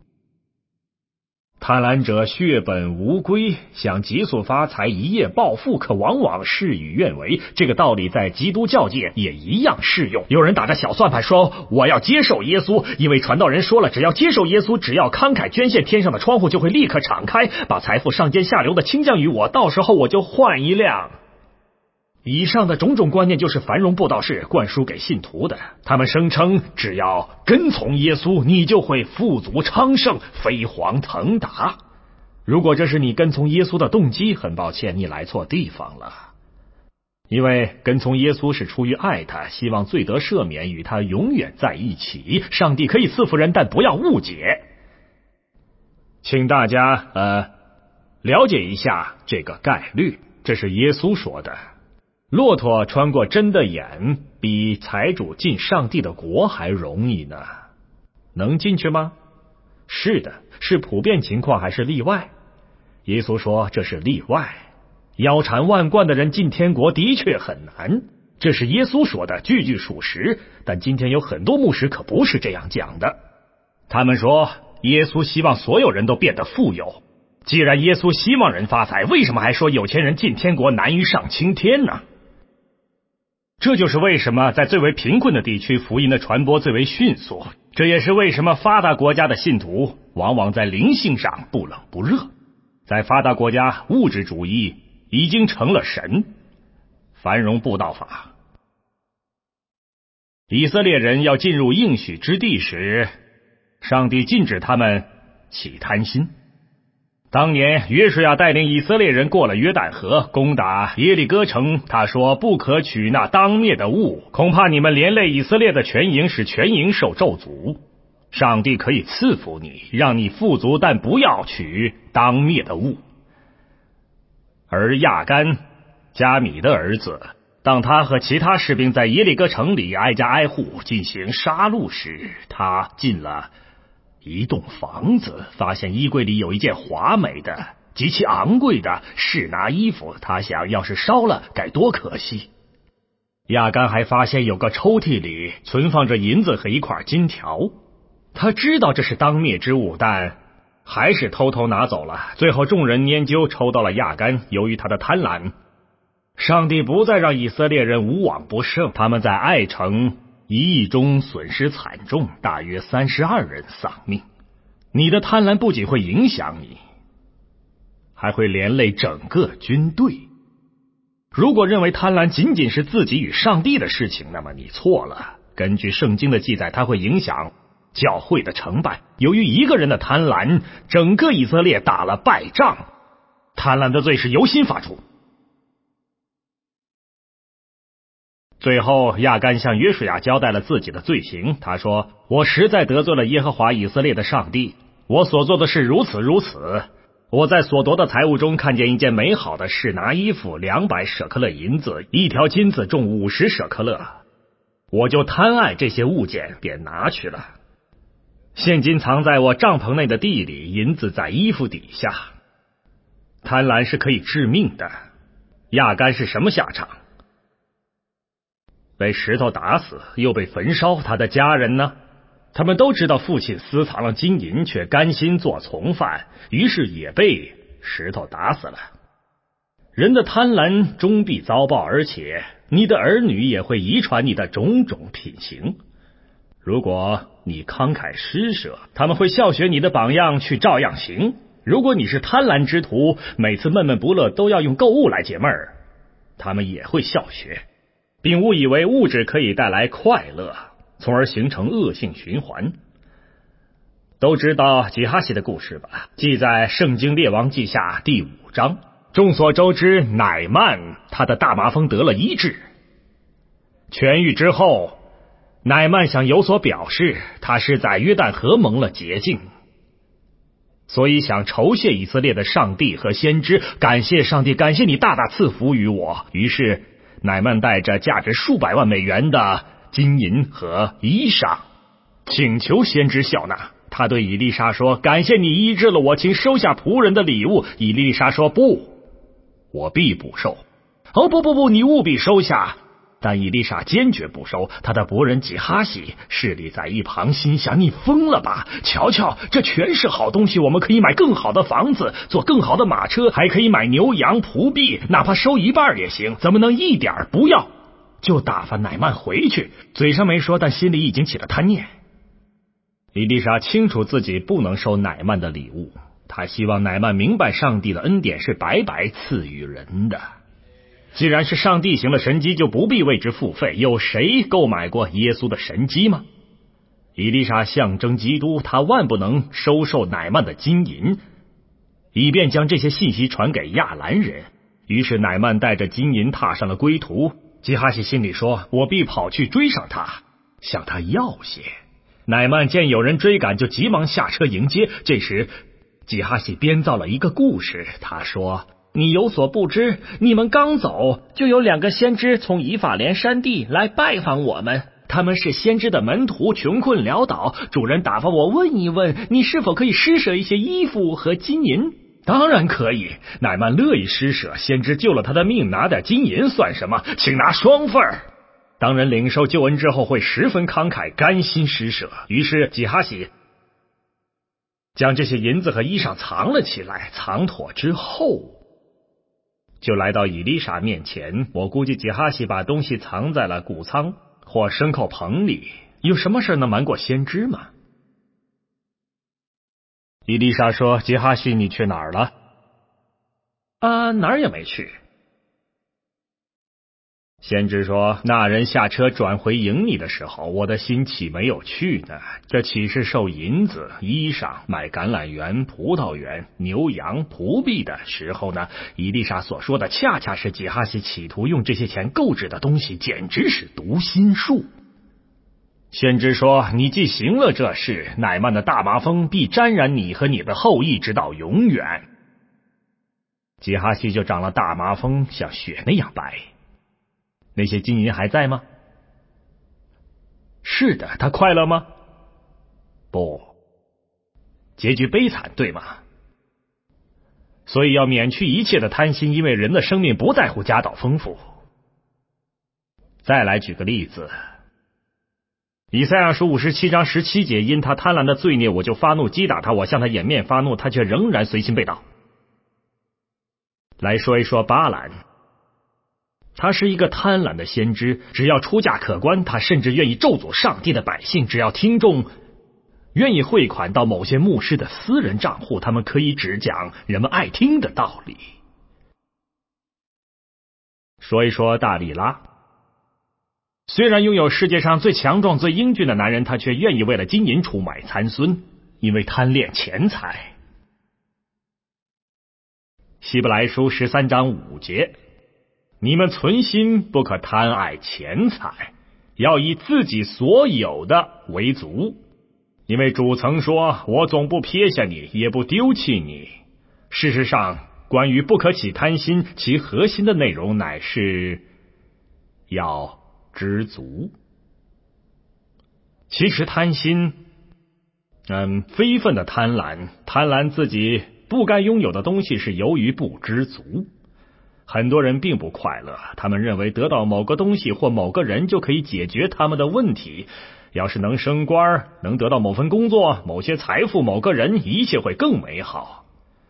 贪婪者血本无归，想急速发财一夜暴富，可往往事与愿违。这个道理在基督教界也一样适用。有人打着小算盘说，我要接受耶稣，因为传道人说了，只要接受耶稣，只要慷慨捐献，天上的窗户就会立刻敞开，把财富上尖下流的倾降于我，到时候我就换一辆。以上的种种观念就是繁荣布道士灌输给信徒的。他们声称，只要跟从耶稣，你就会富足昌盛，飞黄腾达。如果这是你跟从耶稣的动机，很抱歉，你来错地方了。因为跟从耶稣是出于爱他，希望罪得赦免，与他永远在一起。上帝可以赐福人，但不要误解。请大家了解一下这个概率，这是耶稣说的。骆驼穿过针的眼，比财主进上帝的国还容易呢。能进去吗？是的，是普遍情况还是例外？耶稣说这是例外。腰缠万贯的人进天国的确很难，这是耶稣说的，句句属实。但今天有很多牧师可不是这样讲的。他们说耶稣希望所有人都变得富有。既然耶稣希望人发财，为什么还说有钱人进天国难于上青天呢？这就是为什么在最为贫困的地区，福音的传播最为迅速。这也是为什么发达国家的信徒往往在灵性上不冷不热。在发达国家，物质主义已经成了神。繁荣布道法。以色列人要进入应许之地时，上帝禁止他们起贪心。当年约书亚带领以色列人过了约旦河，攻打耶利哥城。他说，不可取那当灭的物，恐怕你们连累以色列的全营，使全营受咒诅。上帝可以赐福你，让你富足，但不要取当灭的物。而亚干，加米的儿子，当他和其他士兵在耶利哥城里挨家挨户进行杀戮时，他进了一栋房子，发现衣柜里有一件华美的极其昂贵的示拿衣服，他想要是烧了该多可惜。亚干还发现有个抽屉里存放着银子和一块金条，他知道这是当灭之物，但还是偷偷拿走了。最后众人研究抽到了亚干，由于他的贪婪，上帝不再让以色列人无往不胜，他们在爱城1役中损失惨重，大约32人丧命。你的贪婪不仅会影响你，还会连累整个军队。如果认为贪婪仅仅是自己与上帝的事情，那么你错了。根据圣经的记载，它会影响教会的成败。由于一个人的贪婪，整个以色列打了败仗。贪婪的罪是由心发出。最后亚干向约书亚交代了自己的罪行。他说，我实在得罪了耶和华以色列的上帝，我所做的事如此如此。我在所夺的财物中看见一件美好的示拿衣服，200舍克勒银子，一条金子重50舍克勒，我就贪爱这些物件，便拿去了。现金藏在我帐篷内的地里，银子在衣服底下。贪婪是可以致命的。亚干是什么下场？被石头打死，又被焚烧。他的家人呢？他们都知道父亲私藏了金银，却甘心做从犯，于是也被石头打死了。人的贪婪终必遭报，而且你的儿女也会遗传你的种种品行。如果你慷慨施舍，他们会效学你的榜样，去照样行。如果你是贪婪之徒，每次闷闷不乐都要用购物来解闷儿，他们也会效学，并误以为物质可以带来快乐。 从而形成恶性循环。都知道吉哈西的故事吧？记在《圣经列王记下》第5章。众所周知，乃曼他的大麻风得了医治，痊愈之后，乃曼想有所表示，他是在约旦河蒙了洁净，所以想酬谢以色列的上帝和先知，感谢上帝，感谢你大大赐福于我。于是乃曼带着价值数百万美元的金银和衣裳，请求先知笑纳。他对以利沙说，感谢你医治了我，请收下仆人的礼物。以利沙说，不，我必不收。哦，不，你务必收下。但以利沙坚决不收。他的仆人吉哈西势力在一旁，心想，你疯了吧？瞧瞧，这全是好东西，我们可以买更好的房子，坐更好的马车，还可以买牛羊仆婢，哪怕收一半也行，怎么能一点不要就打发乃曼回去？嘴上没说，但心里已经起了贪念。以利沙清楚自己不能收乃曼的礼物，他希望乃曼明白上帝的恩典是白白赐予人的。既然是上帝行的神迹，就不必为之付费。有谁购买过耶稣的神迹吗？以利沙象征基督，他万不能收受乃曼的金银，以便将这些信息传给亚兰人。于是乃曼带着金银踏上了归途。基哈西心里说，我必跑去追上他，向他要些。乃曼见有人追赶，就急忙下车迎接。这时基哈西编造了一个故事，他说，你有所不知，你们刚走，就有2个先知从以法莲山地来拜访我们。他们是先知的门徒，穷困潦倒。主人打发我问一问，你是否可以施舍一些衣服和金银？当然可以。乃曼乐意施舍，先知救了他的命，拿点金银算什么？请拿双份。当人领受救恩之后，会十分慷慨，甘心施舍。于是基哈西将这些银子和衣裳藏了起来，藏妥之后就来到以利沙面前。我估计基哈西把东西藏在了谷仓或牲口棚里。有什么事能瞒过先知吗？以利沙说，基哈西，你去哪儿了？哪儿也没去。先知说，那人下车转回迎你的时候，我的心岂没有去呢？这岂是受银子、衣裳、买橄榄园、葡萄园、牛羊、仆婢的时候呢？以利沙所说的恰恰是基哈西企图用这些钱购置的东西，简直是读心术。先知说，你既行了这事，乃曼的大麻风必沾染你和你的后裔直到永远。基哈西就长了大麻风，像雪那样白。那些金银还在吗？是的。他快乐吗？不。结局悲惨，对吗？所以要免去一切的贪心，因为人的生命不在乎家道丰富。再来举个例子，以赛亚书57章17节，因他贪婪的罪孽，我就发怒击打他，我向他掩面发怒，他却仍然随心背道。来说一说巴兰，他是一个贪婪的先知，只要出价可观，他甚至愿意咒诅上帝的百姓。只要听众愿意汇款到某些牧师的私人账户，他们可以只讲人们爱听的道理。说一说大利拉，虽然拥有世界上最强壮最英俊的男人，他却愿意为了金银出卖参孙，因为贪恋钱财。希伯来书13章5节，你们存心不可贪爱钱财，要以自己所有的为足，因为主曾说，我总不撇下你，也不丢弃你。事实上，关于不可起贪心，其核心的内容乃是要知足。其实贪心非分的贪婪自己不该拥有的东西，是由于不知足。很多人并不快乐，他们认为得到某个东西或某个人就可以解决他们的问题。要是能升官，能得到某份工作、某些财富、某个人，一切会更美好。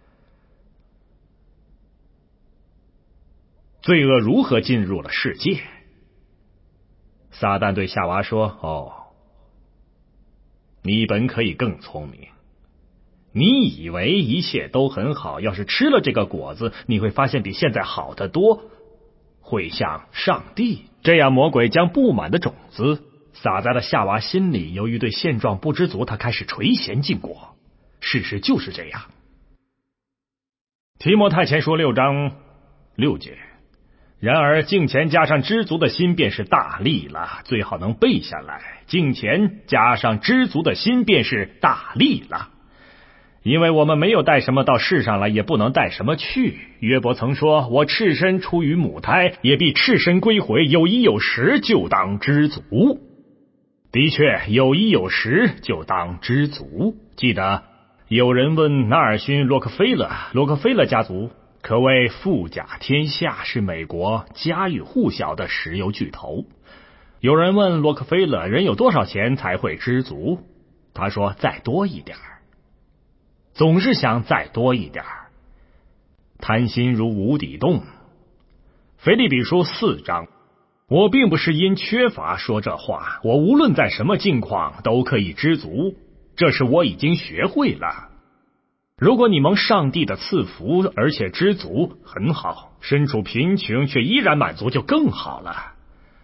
罪恶如何进入了世界？撒旦对夏娃说，你本可以更聪明，你以为一切都很好，要是吃了这个果子，你会发现比现在好得多，会像上帝。这样魔鬼将不满的种子撒在了夏娃心里。由于对现状不知足，他开始垂涎禁果。事实就是这样。提摩太前书6章6节。然而敬虔加上知足的心便是大利了，最好能背下来。敬虔加上知足的心便是大利了。因为我们没有带什么到世上来，也不能带什么去。约伯曾说，我赤身出于母胎，也必赤身归回，有衣有食就当知足。的确，有衣有食就当知足。记得有人问纳尔逊·洛克菲勒家族可谓富甲天下，是美国家喻户晓的石油巨头。有人问洛克菲勒，人有多少钱才会知足？他说，再多一点，总是想再多一点。贪心如无底洞。腓立比书4章。我并不是因缺乏说这话，我无论在什么境况都可以知足，这是我已经学会了。如果你蒙上帝的赐福，而且知足，很好；身处贫穷却依然满足，就更好了。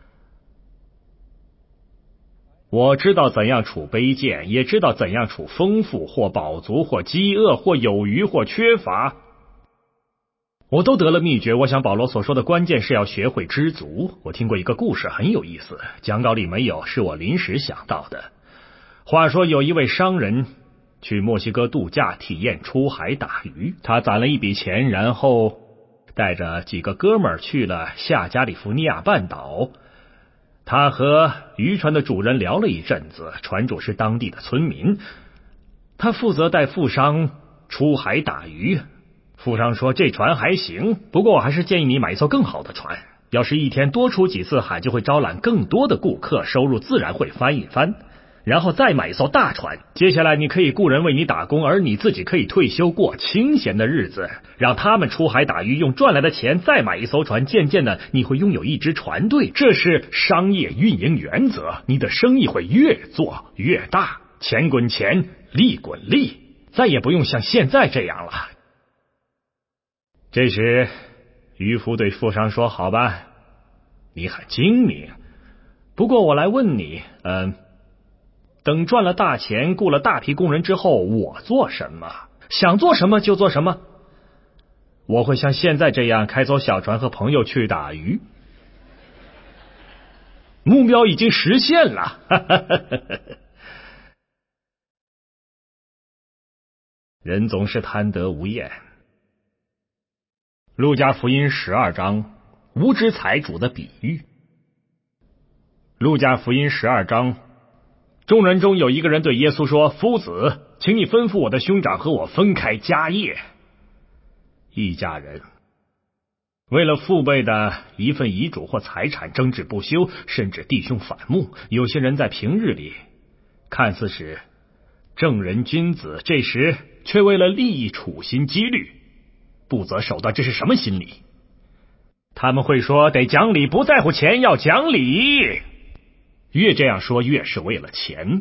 我知道怎样处卑贱，也知道怎样处丰富，或饱足，或饥饿，或有余，或缺乏。我都得了秘诀。我想保罗所说的关键是要学会知足。我听过一个故事，很有意思，讲稿里没有，是我临时想到的。话说有一位商人去墨西哥度假，体验出海打鱼。他攒了一笔钱，然后带着几个哥们儿去了下加利福尼亚半岛。他和渔船的主人聊了一阵子，船主是当地的村民。他负责带富商出海打鱼。富商说，这船还行，不过我还是建议你买一艘更好的船，要是一天多出几次海，就会招揽更多的顾客，收入自然会翻一番。然后再买一艘大船，接下来你可以雇人为你打工，而你自己可以退休过清闲的日子，让他们出海打鱼，用赚来的钱再买一艘船，渐渐的你会拥有一支船队。这是商业运营原则，你的生意会越做越大，钱滚钱，利滚利，再也不用像现在这样了。这时渔夫对富商说，好吧，你很精明，不过我来问你，等赚了大钱，雇了大批工人之后，我做什么？想做什么就做什么。我会像现在这样开艘小船和朋友去打鱼。目标已经实现了。人总是贪得无厌。路加福音12章，无知财主的比喻。路加福音12章，众人中有一个人对耶稣说，夫子，请你吩咐我的兄长和我分开家业。一家人为了父辈的一份遗嘱或财产争执不休，甚至弟兄反目。有些人在平日里看似是正人君子，这时却为了利益处心积虑，不择手段。这是什么心理？他们会说，得讲理，不在乎钱，要讲理。越这样说，越是为了钱。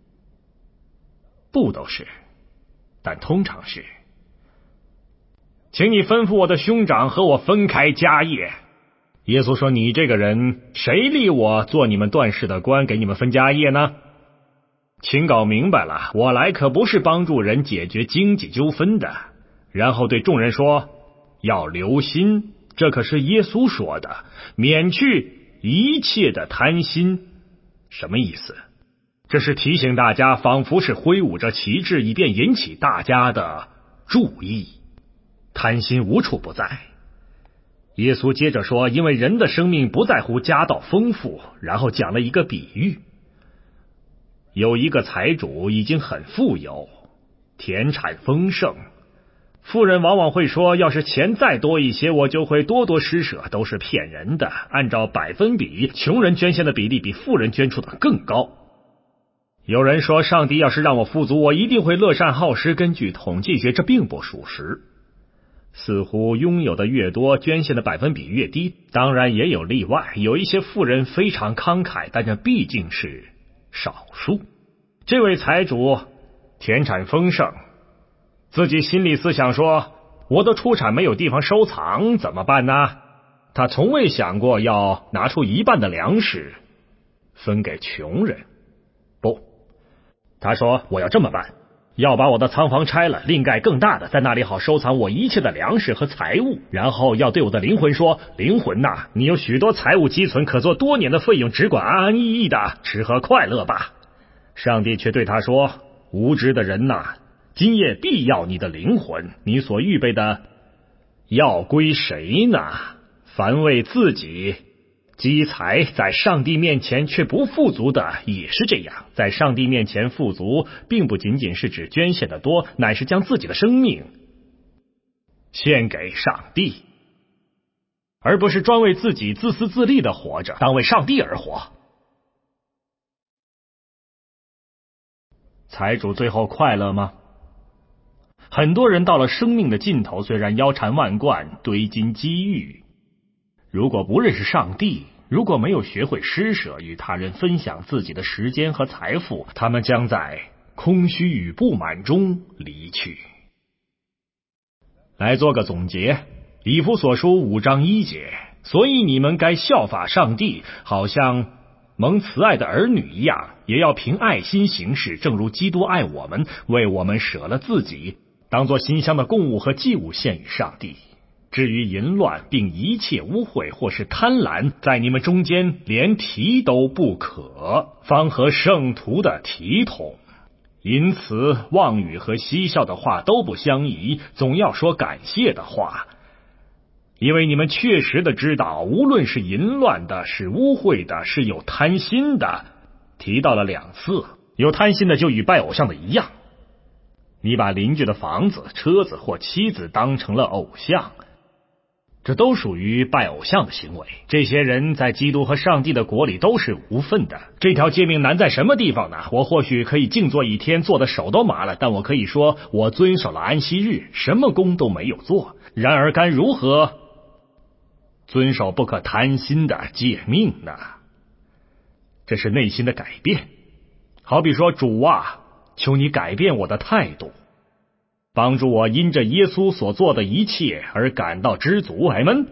不都是，但通常是。请你吩咐我的兄长和我分开家业。耶稣说，你这个人，谁立我做你们段氏的官，给你们分家业呢？请搞明白了，我来可不是帮助人解决经济纠纷的。然后对众人说，要留心，这可是耶稣说的，免去一切的贪心。什么意思？这是提醒大家，仿佛是挥舞着旗帜，以便引起大家的注意。贪心无处不在。耶稣接着说，因为人的生命不在乎家道丰富，然后讲了一个比喻。有一个财主已经很富有，田产丰盛。富人往往会说，要是钱再多一些，我就会多多施舍，都是骗人的。按照百分比，穷人捐献的比例比富人捐出的更高。有人说，上帝要是让我富足，我一定会乐善好施。根据统计学，这并不属实。似乎拥有的越多，捐献的百分比越低。当然也有例外，有一些富人非常慷慨，但这毕竟是少数。这位财主田产丰盛，自己心里思想说，我的出产没有地方收藏，怎么办呢？他从未想过要拿出一半的粮食分给穷人。不，他说我要这么办，要把我的仓房拆了，另盖更大的，在那里好收藏我一切的粮食和财物。然后要对我的灵魂说，灵魂呐，你有许多财物积存，可做多年的费用，只管安安逸逸的吃喝快乐吧。上帝却对他说，无知的人呐，今夜必要你的灵魂，你所预备的要归谁呢？凡为自己积财，在上帝面前却不富足的也是这样。在上帝面前富足，并不仅仅是指捐献的多，乃是将自己的生命献给上帝，而不是专为自己自私自利的活着，当为上帝而活。财主最后快乐吗？很多人到了生命的尽头，虽然腰缠万贯，堆金积玉，如果不认识上帝，如果没有学会施舍，与他人分享自己的时间和财富，他们将在空虚与不满中离去。来做个总结，以弗所书5章1节，所以你们该效法上帝，好像蒙慈爱的儿女一样，也要凭爱心行事，正如基督爱我们，为我们舍了自己，当作馨香的供物和祭物献与上帝。至于淫乱并一切污秽或是贪婪，在你们中间连提都不可，方合圣徒的体统。因此妄语和嬉笑的话都不相宜，总要说感谢的话，因为你们确实的知道，无论是淫乱的，是污秽的，是有贪心的，提到了2次，有贪心的就与拜偶像的一样。你把邻居的房子、车子或妻子当成了偶像，这都属于拜偶像的行为。这些人在基督和上帝的国里都是无份的。这条诫命难在什么地方呢？我或许可以静坐一天，坐的手都麻了，但我可以说我遵守了安息日，什么工都没有做。然而该如何遵守不可贪心的诫命呢？这是内心的改变。好比说，主啊，求你改变我的态度，帮助我因着耶稣所做的一切而感到知足。阿们。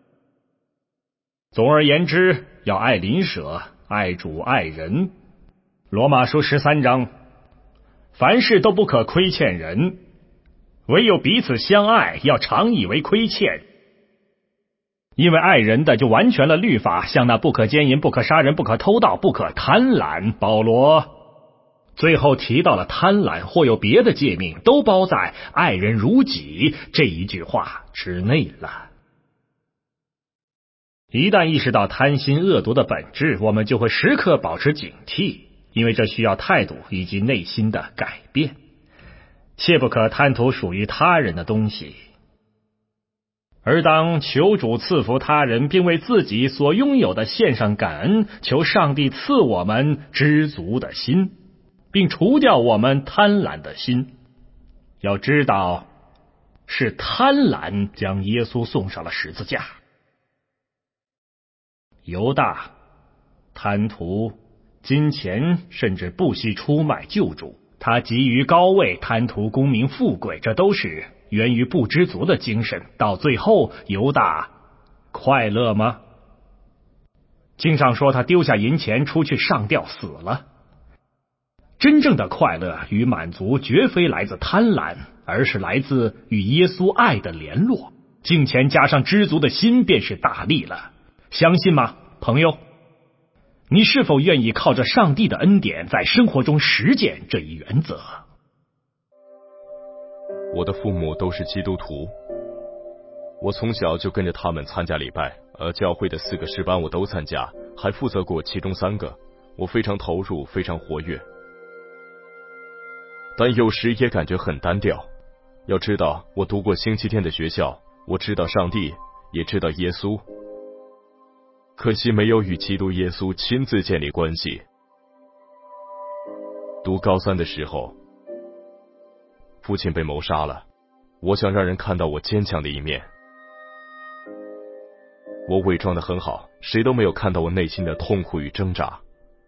总而言之，要爱邻舍，爱主，爱人。罗马书13章，凡事都不可亏欠人，唯有彼此相爱，要常以为亏欠。因为爱人的就完全了律法，像那不可奸淫、不可杀人、不可偷盗、不可贪婪。保罗最后提到了贪婪或有别的诫命，都包在爱人如己这一句话之内了。一旦意识到贪心恶毒的本质，我们就会时刻保持警惕，因为这需要态度以及内心的改变。切不可贪图属于他人的东西，而当求主赐福他人，并为自己所拥有的献上感恩，求上帝赐我们知足的心，并除掉我们贪婪的心。要知道，是贪婪将耶稣送上了十字架。犹大贪图金钱，甚至不惜出卖救主。他急于高位，贪图功名富贵，这都是源于不知足的精神。到最后，犹大快乐吗？经上说他丢下银钱出去上吊死了。真正的快乐与满足绝非来自贪婪，而是来自与耶稣爱的联络。敬虔加上知足的心，便是大利了。相信吗，朋友？你是否愿意靠着上帝的恩典，在生活中实践这一原则？ 我的父母都是基督徒，我从小就跟着他们参加礼拜，教会的4个诗班我都参加，还负责过其中3个，我非常投入，非常活跃。但有时也感觉很单调。要知道，我读过星期天的学校，我知道上帝，也知道耶稣，可惜没有与基督耶稣亲自建立关系。读高3的时候，父亲被谋杀了，我想让人看到我坚强的一面。我伪装得很好，谁都没有看到我内心的痛苦与挣扎。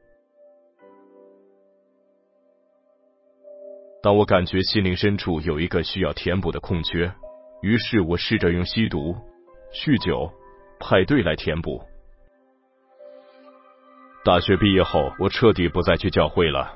当我感觉心灵深处有一个需要填补的空缺，于是我试着用吸毒、酗酒、派对来填补。 大学毕业后，我彻底不再去教会了。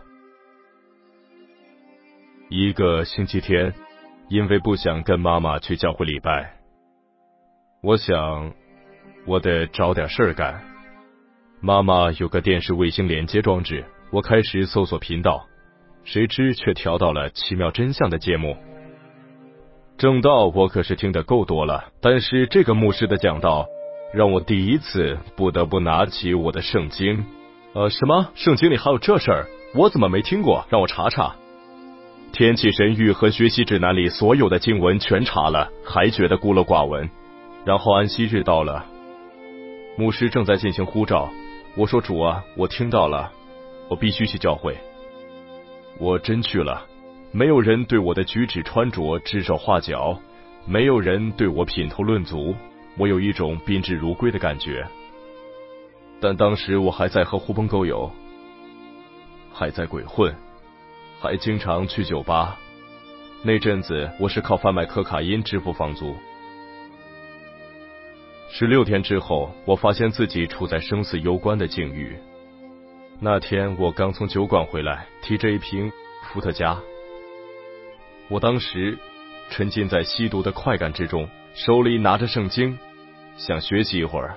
一个星期天，因为不想跟妈妈去教会礼拜，我想我得找点事儿干。妈妈有个电视卫星连接装置，我开始搜索频道，谁知却调到了奇妙真相的节目。正道我可是听得够多了，但是这个牧师的讲道让我第一次不得不拿起我的圣经。什么？圣经里还有这事儿？我怎么没听过？让我查查。天启神谕和学习指南里所有的经文全查了，还觉得孤陋寡闻。然后安息日到了，牧师正在进行呼召，我说主啊，我听到了，我必须去教会。我真去了，没有人对我的举止穿着指手画脚，没有人对我品头论足，我有一种宾至如归的感觉。但当时我还在和狐朋狗友，还在鬼混，还经常去酒吧。那阵子我是靠贩卖可卡因支付房租。16天之后，我发现自己处在生死攸关的境遇。那天我刚从酒馆回来，提着一瓶伏特加。我当时沉浸在吸毒的快感之中，手里拿着圣经，想学习一会儿。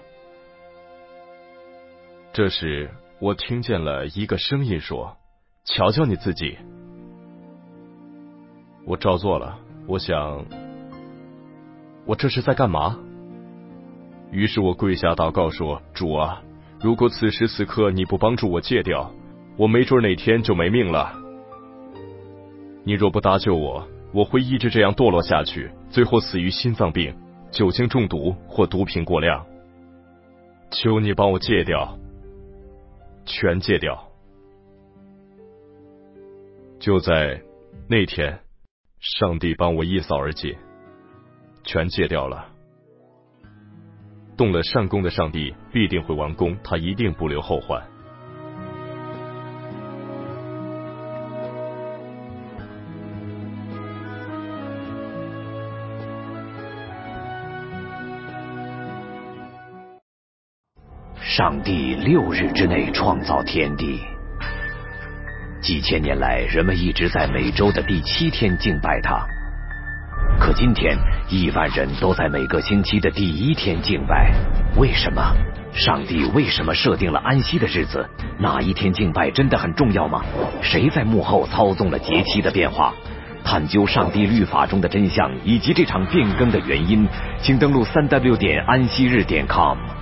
这时我听见了一个声音说，瞧瞧你自己。我照做了，我想我这是在干嘛？于是我跪下祷告说，主啊，如果此时此刻你不帮助我戒掉，我没准哪天就没命了。你若不搭救我，我会一直这样堕落下去，最后死于心脏病、酒精中毒或毒品过量。求你帮我戒掉，全戒掉。就在那天，上帝帮我一扫而尽，全戒掉了。动了善功的上帝必定会完工，他一定不留后患。 上帝6日之内创造天地，几千年来，人们一直在每周的第7天敬拜他。可今天，1万人都在每个星期的第1天敬拜。为什么？上帝为什么设定了安息的日子？哪一天敬拜真的很重要吗？谁在幕后操纵了节期的变化？探究上帝律法中的真相以及这场变更的原因，请登录3w.安息日.com。